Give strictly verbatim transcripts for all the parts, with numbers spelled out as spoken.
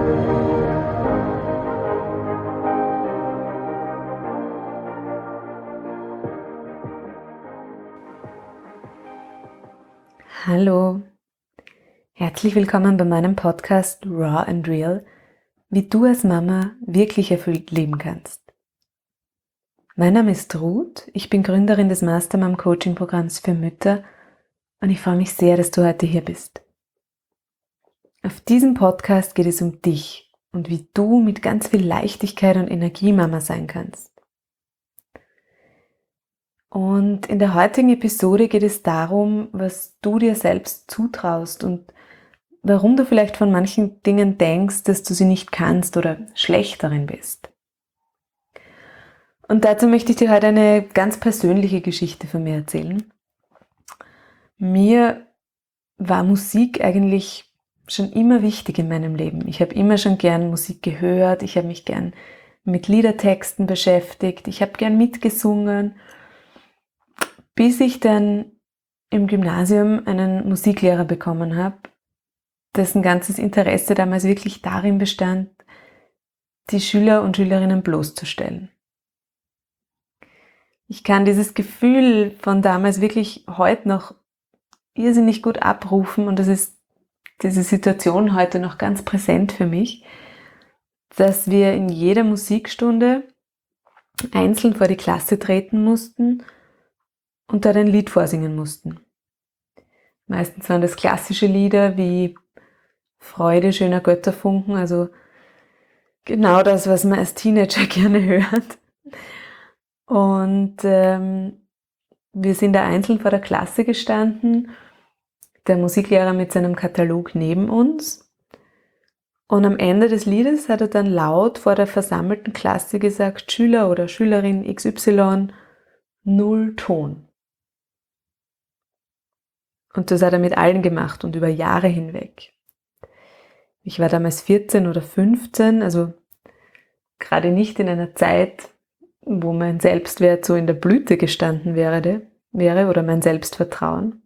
Hallo, herzlich willkommen bei meinem Podcast Raw and Real, wie du als Mama wirklich erfüllt leben kannst. Mein Name ist Ruth, ich bin Gründerin des Mastermom Coaching Programms für Mütter und ich freue mich sehr, dass du heute hier bist. Auf diesem Podcast geht es um dich und wie du mit ganz viel Leichtigkeit und Energie Mama sein kannst. Und in der heutigen Episode geht es darum, was du dir selbst zutraust und warum du vielleicht von manchen Dingen denkst, dass du sie nicht kannst oder schlecht darin bist. Und dazu möchte ich dir heute eine ganz persönliche Geschichte von mir erzählen. Mir war Musik eigentlich schon immer wichtig in meinem Leben. Ich habe immer schon gern Musik gehört, ich habe mich gern mit Liedertexten beschäftigt, ich habe gern mitgesungen, bis ich dann im Gymnasium einen Musiklehrer bekommen habe, dessen ganzes Interesse damals wirklich darin bestand, die Schüler und Schülerinnen bloßzustellen. Ich kann dieses Gefühl von damals wirklich heute noch irrsinnig gut abrufen und das ist diese Situation heute noch ganz präsent für mich, dass wir in jeder Musikstunde einzeln vor die Klasse treten mussten und dort ein Lied vorsingen mussten. Meistens waren das klassische Lieder wie Freude schöner Götterfunken, also genau das, was man als Teenager gerne hört. Und ähm, wir sind da einzeln vor der Klasse gestanden, der Musiklehrer mit seinem Katalog neben uns. Und am Ende des Liedes hat er dann laut vor der versammelten Klasse gesagt, Schüler oder Schülerin X Y, null Ton. Und das hat er mit allen gemacht und über Jahre hinweg. Ich war damals vierzehn oder fünfzehn, also gerade nicht in einer Zeit, wo mein Selbstwert so in der Blüte gestanden wäre, wäre oder mein Selbstvertrauen.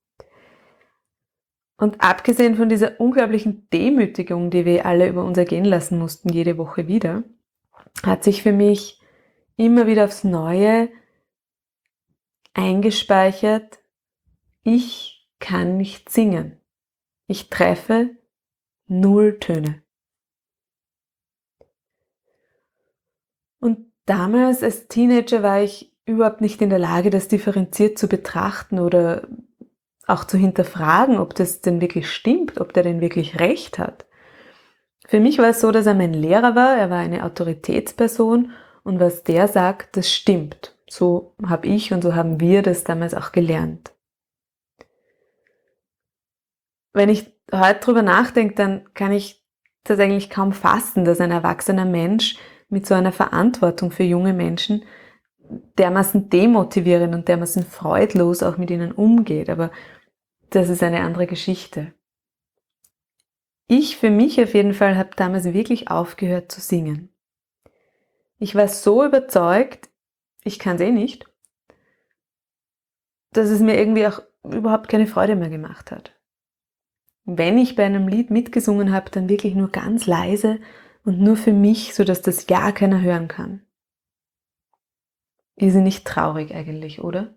Und abgesehen von dieser unglaublichen Demütigung, die wir alle über uns ergehen lassen mussten, jede Woche wieder, hat sich für mich immer wieder aufs Neue eingespeichert, ich kann nicht singen. Ich treffe null Töne. Und damals als Teenager war ich überhaupt nicht in der Lage, das differenziert zu betrachten oder auch zu hinterfragen, ob das denn wirklich stimmt, ob der denn wirklich recht hat. Für mich war es so, dass er mein Lehrer war, er war eine Autoritätsperson und was der sagt, das stimmt. So habe ich und so haben wir das damals auch gelernt. Wenn ich heute drüber nachdenke, dann kann ich das eigentlich kaum fassen, dass ein erwachsener Mensch mit so einer Verantwortung für junge Menschen dermaßen demotivierend und dermaßen freudlos auch mit ihnen umgeht. Aber das ist eine andere Geschichte. Ich für mich auf jeden Fall habe damals wirklich aufgehört zu singen. Ich war so überzeugt, ich kann es eh nicht, dass es mir irgendwie auch überhaupt keine Freude mehr gemacht hat. Wenn ich bei einem Lied mitgesungen habe, dann wirklich nur ganz leise und nur für mich, sodass das ja keiner hören kann. Irrsinnig traurig eigentlich, oder?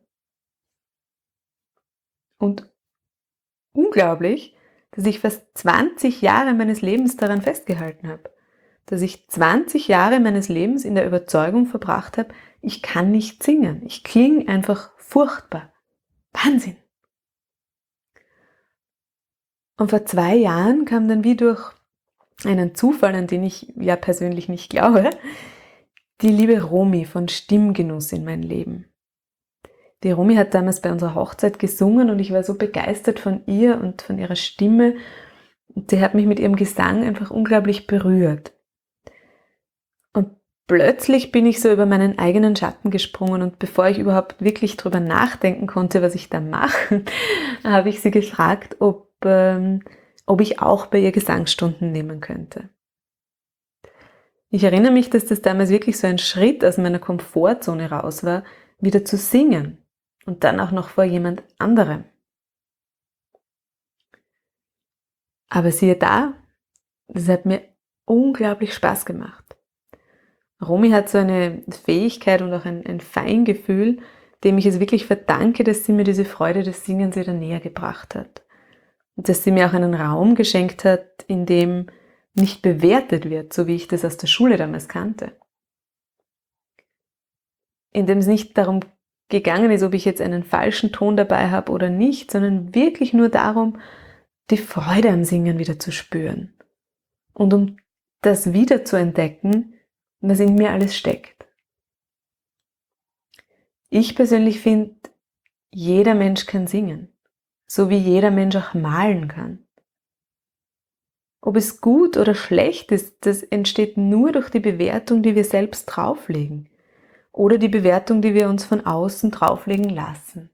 Und unglaublich, dass ich fast zwanzig Jahre meines Lebens daran festgehalten habe. Dass ich zwanzig Jahre meines Lebens in der Überzeugung verbracht habe, ich kann nicht singen. Ich klinge einfach furchtbar. Wahnsinn! Und vor zwei Jahren kam dann wie durch einen Zufall, an den ich ja persönlich nicht glaube, die liebe Romy von Stimmgenuss in mein Leben. Die Romy hat damals bei unserer Hochzeit gesungen und ich war so begeistert von ihr und von ihrer Stimme. Und sie hat mich mit ihrem Gesang einfach unglaublich berührt. Und plötzlich bin ich so über meinen eigenen Schatten gesprungen und bevor ich überhaupt wirklich drüber nachdenken konnte, was ich da mache, habe ich sie gefragt, ob, ähm, ob ich auch bei ihr Gesangsstunden nehmen könnte. Ich erinnere mich, dass das damals wirklich so ein Schritt aus meiner Komfortzone raus war, wieder zu singen und dann auch noch vor jemand anderem. Aber siehe da, das hat mir unglaublich Spaß gemacht. Romy hat so eine Fähigkeit und auch ein, ein Feingefühl, dem ich es wirklich verdanke, dass sie mir diese Freude des Singens wieder näher gebracht hat. Und dass sie mir auch einen Raum geschenkt hat, in dem nicht bewertet wird, so wie ich das aus der Schule damals kannte. In dem es nicht darum gegangen ist, ob ich jetzt einen falschen Ton dabei habe oder nicht, sondern wirklich nur darum, die Freude am Singen wieder zu spüren. Und um das wieder zu entdecken, was in mir alles steckt. Ich persönlich finde, jeder Mensch kann singen, so wie jeder Mensch auch malen kann. Ob es gut oder schlecht ist, das entsteht nur durch die Bewertung, die wir selbst drauflegen oder die Bewertung, die wir uns von außen drauflegen lassen.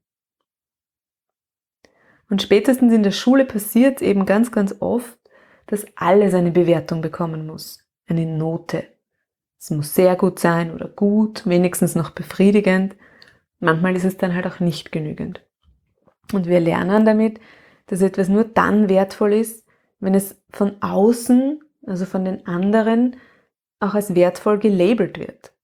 Und spätestens in der Schule passiert eben ganz, ganz oft, dass alles eine Bewertung bekommen muss, eine Note. Es muss sehr gut sein oder gut, wenigstens noch befriedigend. Manchmal ist es dann halt auch nicht genügend. Und wir lernen damit, dass etwas nur dann wertvoll ist, wenn es von außen, also von den anderen, auch als wertvoll gelabelt wird.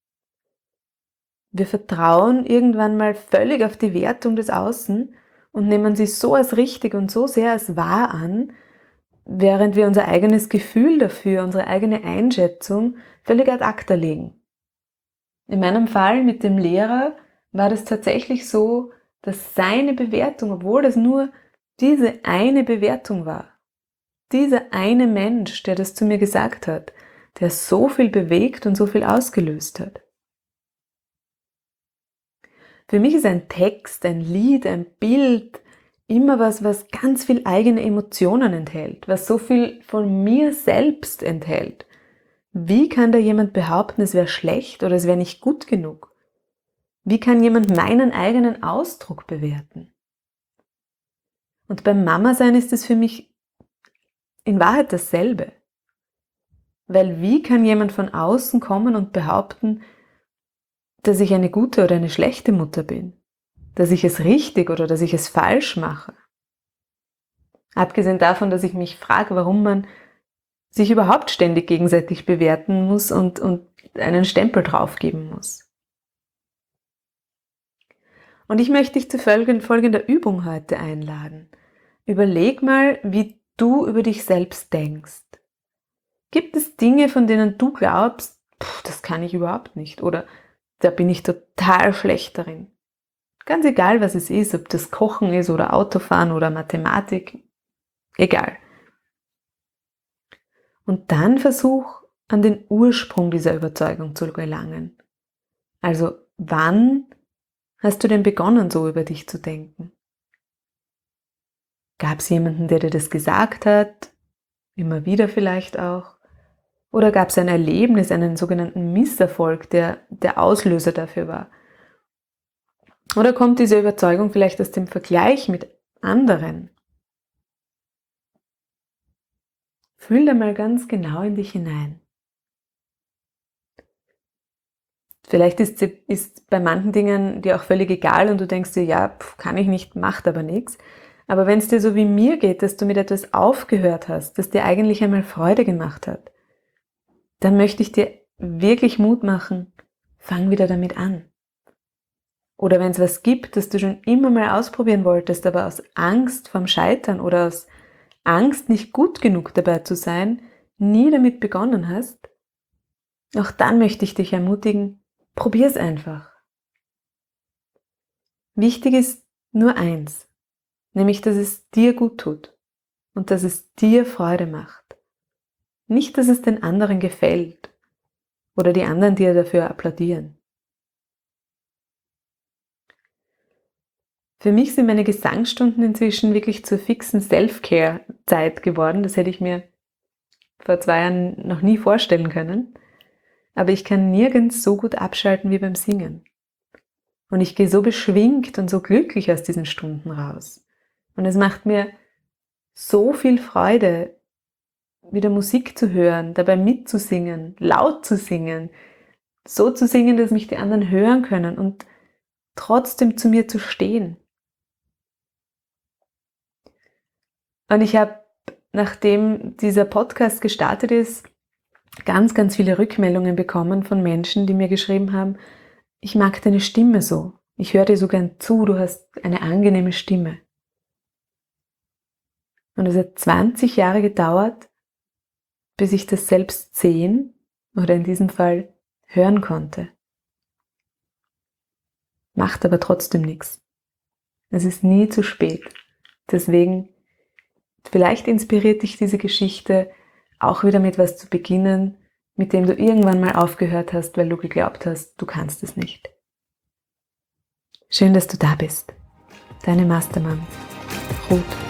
Wir vertrauen irgendwann mal völlig auf die Wertung des Außen und nehmen sie so als richtig und so sehr als wahr an, während wir unser eigenes Gefühl dafür, unsere eigene Einschätzung völlig ad acta legen. In meinem Fall mit dem Lehrer war das tatsächlich so, dass seine Bewertung, obwohl das nur diese eine Bewertung war, dieser eine Mensch, der das zu mir gesagt hat, der so viel bewegt und so viel ausgelöst hat. Für mich ist ein Text, ein Lied, ein Bild immer was, was ganz viel eigene Emotionen enthält, was so viel von mir selbst enthält. Wie kann da jemand behaupten, es wäre schlecht oder es wäre nicht gut genug? Wie kann jemand meinen eigenen Ausdruck bewerten? Und beim Mama-Sein ist es für mich in Wahrheit dasselbe. Weil wie kann jemand von außen kommen und behaupten, dass ich eine gute oder eine schlechte Mutter bin? Dass ich es richtig oder dass ich es falsch mache? Abgesehen davon, dass ich mich frage, warum man sich überhaupt ständig gegenseitig bewerten muss und, und einen Stempel draufgeben muss. Und ich möchte dich zu folgender Übung heute einladen. Überleg mal, wie du über dich selbst denkst. Gibt es Dinge, von denen du glaubst, pff, das kann ich überhaupt nicht oder da bin ich total schlecht darin? Ganz egal, was es ist, ob das Kochen ist oder Autofahren oder Mathematik, egal. Und dann versuch, an den Ursprung dieser Überzeugung zu gelangen. Also, wann hast du denn begonnen, so über dich zu denken? Gab es jemanden, der dir das gesagt hat? Immer wieder vielleicht auch? Oder gab es ein Erlebnis, einen sogenannten Misserfolg, der der Auslöser dafür war? Oder kommt diese Überzeugung vielleicht aus dem Vergleich mit anderen? Fühl da mal ganz genau in dich hinein. Vielleicht ist, ist bei manchen Dingen dir auch völlig egal und du denkst dir, ja, pf, kann ich nicht, macht aber nichts. Aber wenn es dir so wie mir geht, dass du mit etwas aufgehört hast, das dir eigentlich einmal Freude gemacht hat, dann möchte ich dir wirklich Mut machen, fang wieder damit an. Oder wenn es was gibt, das du schon immer mal ausprobieren wolltest, aber aus Angst vorm Scheitern oder aus Angst, nicht gut genug dabei zu sein, nie damit begonnen hast, auch dann möchte ich dich ermutigen, probier's einfach. Wichtig ist nur eins, nämlich, dass es dir gut tut und dass es dir Freude macht. Nicht, dass es den anderen gefällt oder die anderen dir dafür applaudieren. Für mich sind meine Gesangsstunden inzwischen wirklich zur fixen Self-Care-Zeit geworden. Das hätte ich mir vor zwei Jahren noch nie vorstellen können. Aber ich kann nirgends so gut abschalten wie beim Singen. Und ich gehe so beschwingt und so glücklich aus diesen Stunden raus. Und es macht mir so viel Freude, wieder Musik zu hören, dabei mitzusingen, laut zu singen, so zu singen, dass mich die anderen hören können und trotzdem zu mir zu stehen. Und ich habe, nachdem dieser Podcast gestartet ist, ganz, ganz viele Rückmeldungen bekommen von Menschen, die mir geschrieben haben, ich mag deine Stimme so, ich höre dir so gern zu, du hast eine angenehme Stimme. Und es hat zwanzig Jahre gedauert, bis ich das selbst sehen oder in diesem Fall hören konnte. Macht aber trotzdem nichts. Es ist nie zu spät. Deswegen, vielleicht inspiriert dich diese Geschichte, auch wieder mit was zu beginnen, mit dem du irgendwann mal aufgehört hast, weil du geglaubt hast, du kannst es nicht. Schön, dass du da bist. Deine Mastermom, Ruth.